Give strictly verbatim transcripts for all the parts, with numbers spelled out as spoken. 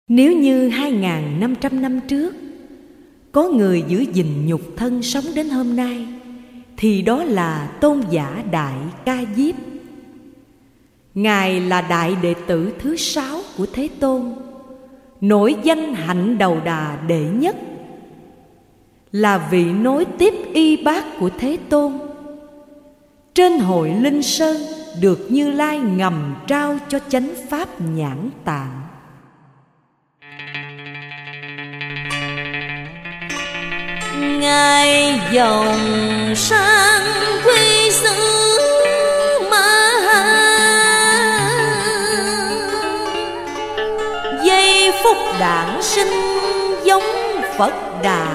Nếu như hai nghìn năm trăm năm trước có người giữ gìn nhục thân sống đến hôm nay, thì đó là tôn giả Đại Ca Diếp. Ngài là đại đệ tử thứ sáu của Thế Tôn, nổi danh hạnh đầu đà đệ nhất, là vị nối tiếp y bát của Thế Tôn. Trên hội Linh Sơn được Như Lai ngầm trao cho chánh pháp Nhãn Tạng. Ngài dòng sang quy xứ Ma giây phút đản sinh giống Phật Đà.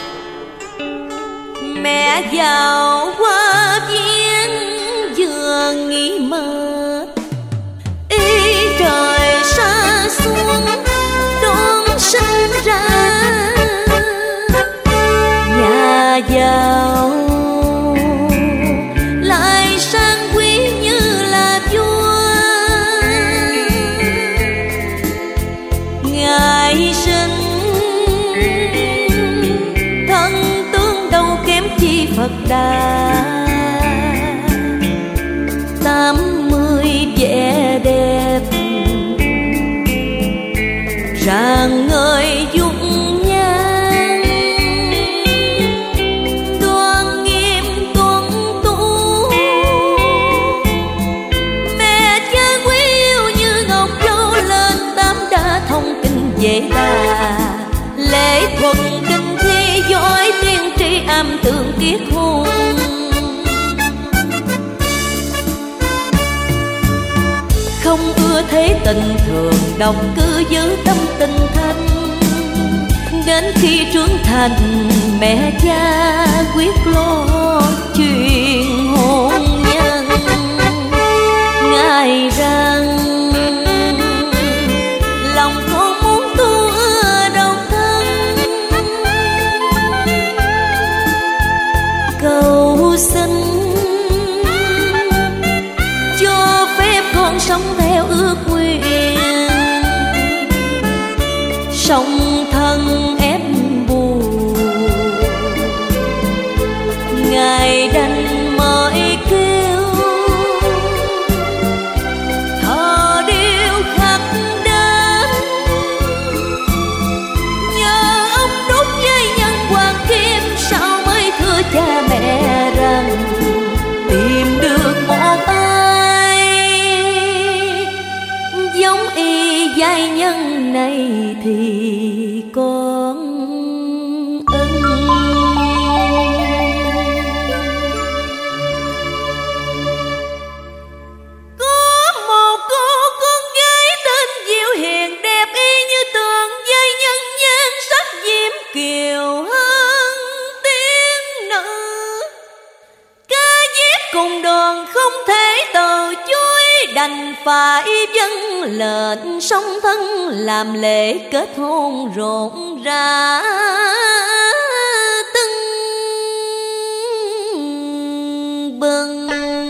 Mẹ vào qua viếng vừa nghỉ mệt, ý trời xa xuống đón sinh ra. Nhà giàu lại sang quý như là vua, Ngài sinh thân tướng đâu kém chi Phật Đà. Tám mươi vẻ đẹp rạng ngời dung dễ đà. Lễ thuật kinh thi giỏi tiên tri âm tường kiết hùng. Không ưa thế tình thường đồng cứ giữ tâm tình thanh. Đến khi trưởng thành mẹ cha quyết lo chuyện hôn nhân. Ngài rằng lòng con muốn tu ưa độc thân, cầu xin cho phép con sống theo ước nguyện. Sống thân ép buồn, Ngài đành mời kêu thờ điêu khắc đến. Nhờ ông đúc với nhân hoàng kim, sao mới thưa cha mẹ rằng tìm được một ai giống y giai nhân này thì con ưng. Có một cô con gái tên Diệu Hiền, đẹp y như tường giai nhân nhan sắc diễm kiều hơn tiên nữ. Ca Diếp cùng đoàn không thể từ chối, đành phải vâng lệnh song thân làm lễ kết hôn rộn rã tưng bừng.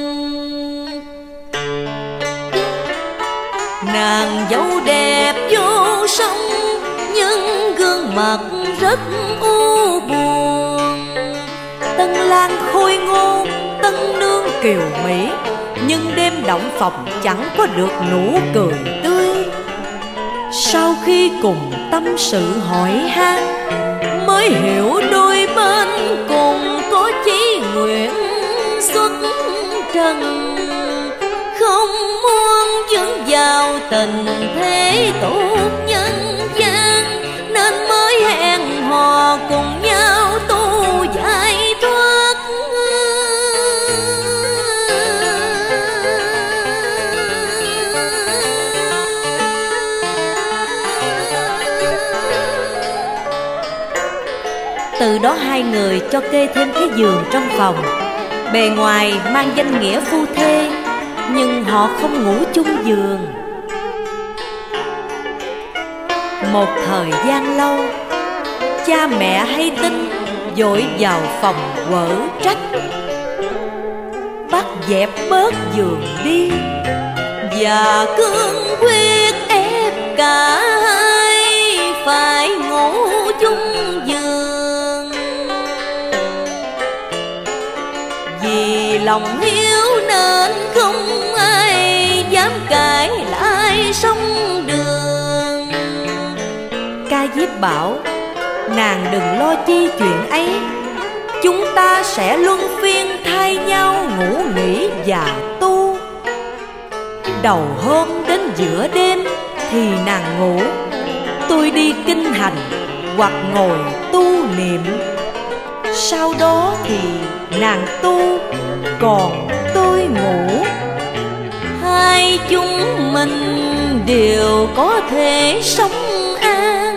Nàng dâu đẹp vô song nhưng gương mặt rất u buồn. Tân lang khôi ngô, tân nương kiều mỹ, nhưng đêm động phòng chẳng có được nụ cười tươi. Sau khi cùng tâm sự hỏi han, mới hiểu đôi bên cùng có chí nguyện xuất trần. Không muốn vướng vào tình thế tốt nhân gian, nên mới hẹn hò cùng nhau tu giải thoát. Từ đó hai người cho kê thêm cái giường trong phòng. Bề ngoài mang danh nghĩa phu thê, nhưng họ không ngủ chung giường. Một thời gian lâu, cha mẹ hay tin vội vào phòng quở trách, bắt dẹp bớt giường đi và cương quyết ép cả hai lòng hiếu nên không ai dám cãi lại sông đường. Ca Diếp bảo: nàng đừng lo chi chuyện ấy, chúng ta sẽ luân phiên thay nhau ngủ nghỉ và tu. Đầu hôm đến giữa đêm thì nàng ngủ, tôi đi kinh hành hoặc ngồi tu niệm. Sau đó thì nàng tu, còn tôi ngủ. Hai chúng mình đều có thể sống an.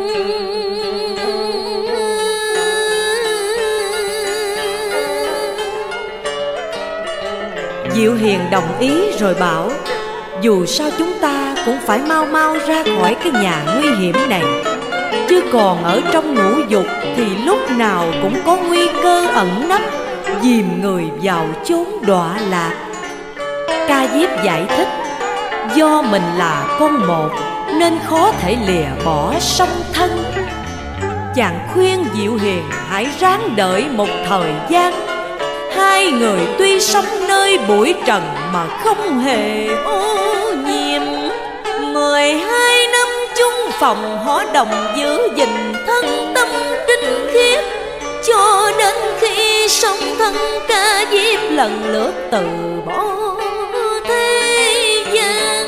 Diệu Hiền đồng ý rồi bảo: dù sao chúng ta cũng phải mau mau ra khỏi cái nhà nguy hiểm này, chứ còn ở trong ngũ dục thì lúc nào cũng có nguy cơ ẩn nấp, dìm người vào chốn đọa lạc. Ca Diếp giải thích: do mình là con một nên khó thể lìa bỏ song thân. Chàng khuyên Diệu Hiền hãy ráng đợi một thời gian. Hai người tuy sống nơi bụi trần mà không hề ô nhiễm. Mười hai năm chung phòng họ đồng giữ gìn thân tâm trinh khiết, cho đến khi song thân Ca Diếp lần lượt từ bỏ thế gian.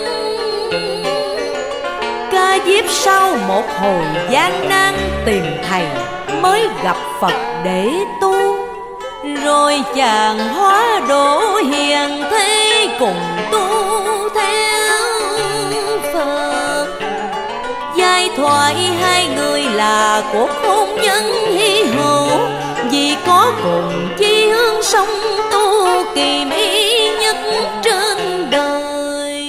Ca Diếp sau một hồi gian nan tìm thầy mới gặp Phật để tu. Rồi chàng hóa độ hiền thế cùng tu theo Phật. Giai thoại hai người là cuộc hôn nhân hy hữu, vì có cùng chí hướng sống tu kỳ mỹ nhất trên đời.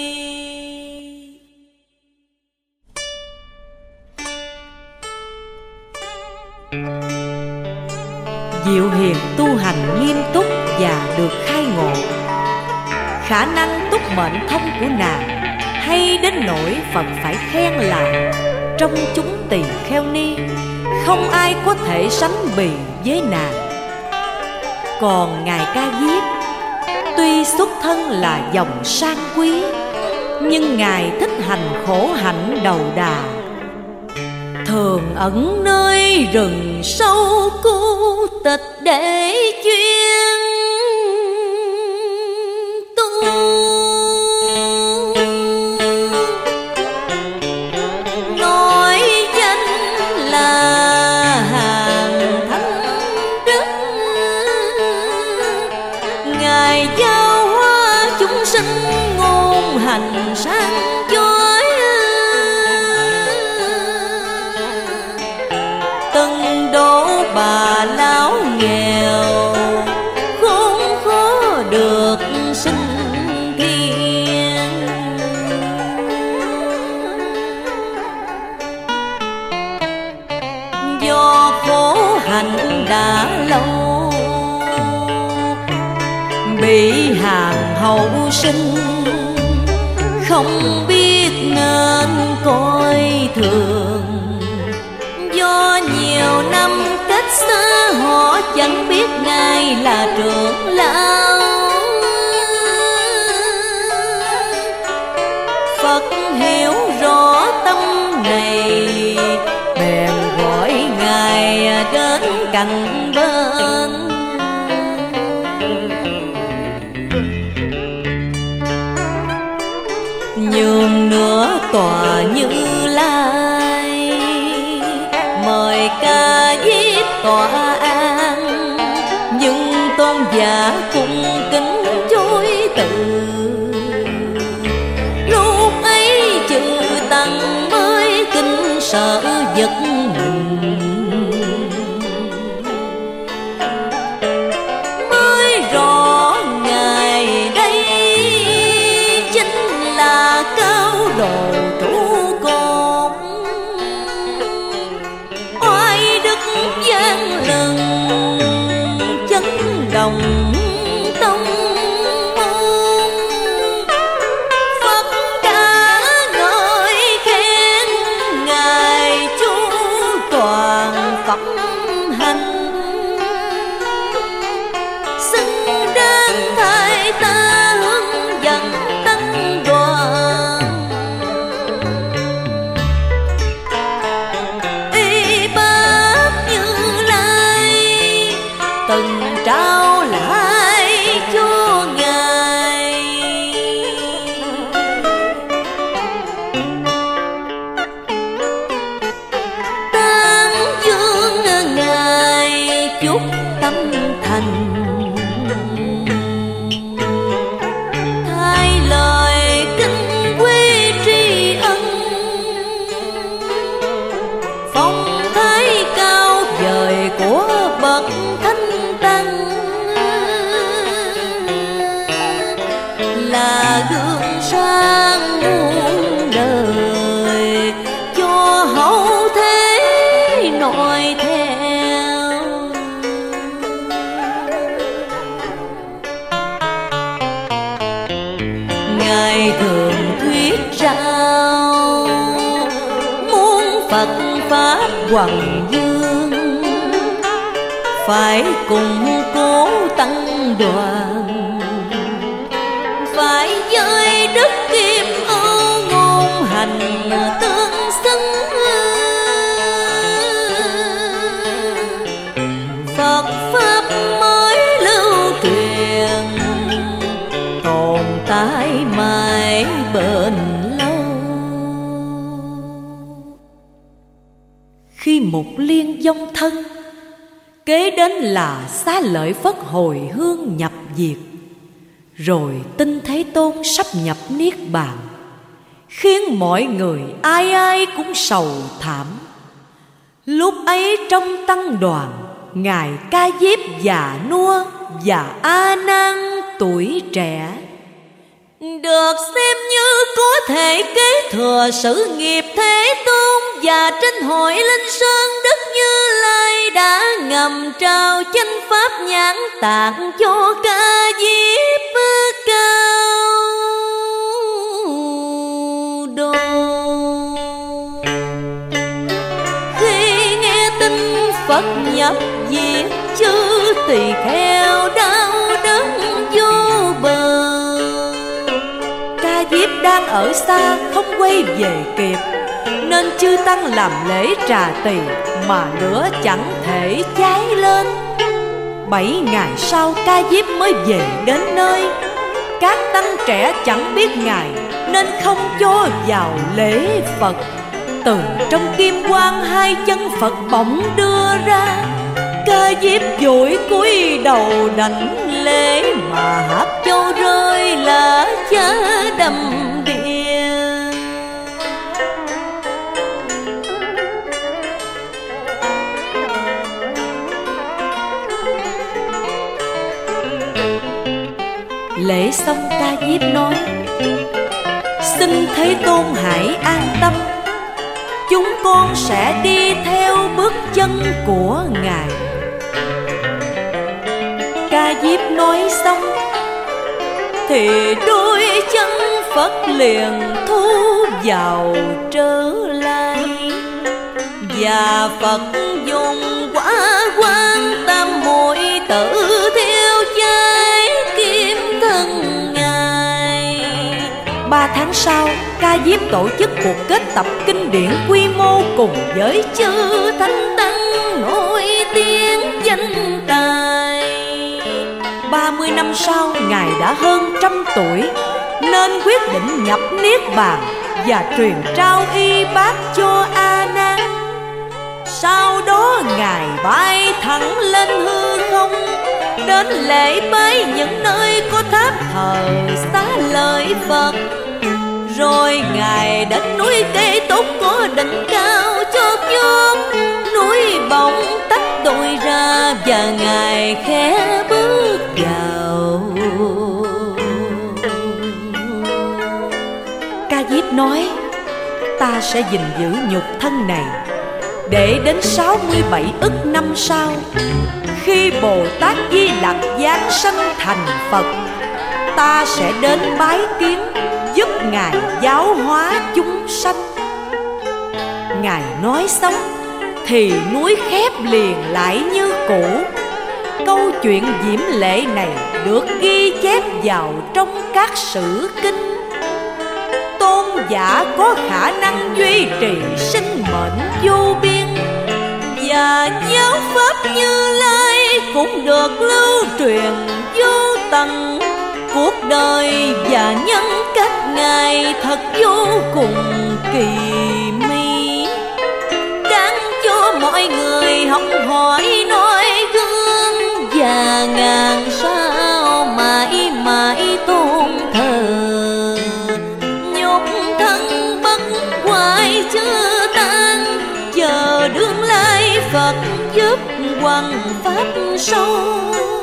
Diệu Hiền tu hành nghiêm túc và được khai ngộ. Khả năng túc mệnh thông của nàng hay đến nỗi Phật phải khen là trong chúng tỳ kheo ni không ai có thể sánh bì với nàng. Còn ngài Ca Diếp tuy xuất thân là dòng sang quý, nhưng ngài thích hành khổ hạnh đầu đà, thường ẩn nơi rừng sâu cu tịch để chuyên tu. Nói danh là hàng thánh đức, ngài giáo hóa chúng sinh ngôn hành sáng chói. Từng độ bà lão nghèo khốn khó được sinh kiên. Do khổ hạnh đã lâu, bị hàng hậu sinh không biết nên coi thường. Do nhiều năm cách xa họ chẳng biết ngài là trưởng lão. Phật hiểu rõ tâm này, bèn gọi ngài đến cạnh bên. Nhường nửa tòa Như Lai, mời Ca Diếp tọa an. Nhưng tôn giả cung kính chối từ, lúc ấy chư tăng mới kinh sợ giật mình. Mới rõ ngài đây chính là cao độ trụ cột, oai đức gian lừng chấn động tông môn. Phật đã ngợi khen ngài chúa Phật Pháp Hoằng Dương, phải cùng cố tăng đoàn, phải với đức kim ô ngôn hành tương xứng. Phật Pháp mới lưu truyền, tồn tại mãi bền lâu. Khi một liên vong thân, kế đến là xá lợi Phất hồi hương nhập diệt. Rồi tin Thế Tôn sắp nhập niết bàn, khiến mọi người ai ai cũng sầu thảm. Lúc ấy trong tăng đoàn, Ngài Ca Diếp già nua và A Nan tuổi trẻ, được xem như có thể kế thừa sự nghiệp Thế Tôn. Và trên hội Linh Sơn, Đức Như Lai đã ngầm trao chánh pháp nhãn tạng cho Ca Diếp cao độ. Khi nghe tin Phật nhập diệt, chư tỳ kheo đau đớn vô bờ. Ca Diếp đang ở xa không quay về kịp, nên chư tăng làm lễ trà tỳ mà lửa chẳng thể cháy lên. Bảy ngày sau Ca Diếp mới về đến nơi. Các tăng trẻ chẳng biết Ngài nên không cho vào lễ Phật. Từ trong kim quang hai chân Phật bỗng đưa ra. Ca Diếp vội cúi đầu đảnh lễ, mà hạt châu rơi lá chá đầm đìa. Lễ xong Ca Diếp nói: xin Thế Tôn hãy an tâm, chúng con sẽ đi theo bước chân của Ngài. Ca Diếp nói xong thì đôi chân Phật liền thu vào trở lại. Và Phật dùng quả quan tam muội tự theo trái kim thân Ngài. Ba tháng sau, Ca Diếp tổ chức cuộc kết tập kinh điển quy mô cùng với chư thánh tăng nổi tiếng danh tài. Ba mươi năm sau, Ngài đã hơn trăm tuổi, nên quyết định nhập niết bàn và truyền trao y bát cho A Nan. Sau đó Ngài bay thẳng lên hư không, đến lễ bái những nơi có tháp thờ xá lợi Phật. Rồi Ngài đến núi Cây Túc có đỉnh cao chót vót, núi bỗng tách đôi ra và Ngài khẽ bước vào. Ca Diếp nói: ta sẽ gìn giữ nhục thân này, để đến sáu mươi bảy ức năm sau, khi Bồ Tát Di Lặc giáng sanh thành Phật, ta sẽ đến bái kiến, giúp Ngài giáo hóa chúng sanh. Ngài nói xong thì núi khép liền lại như cũ. Câu chuyện diễm lệ này được ghi chép vào trong các sử kinh. Tôn giả có khả năng duy trì sinh mệnh vô biên, và giáo pháp Như Lai cũng được lưu truyền vô tận. Cuộc đời và nhân cách Ngài thật vô cùng kỳ mỹ, đáng cho mọi người học hỏi noi gương, và ngàn sao mãi mãi tôn thờ. Nhục thân bất hoại chưa tan, chờ đương lai Phật giúp hoằng pháp sâu.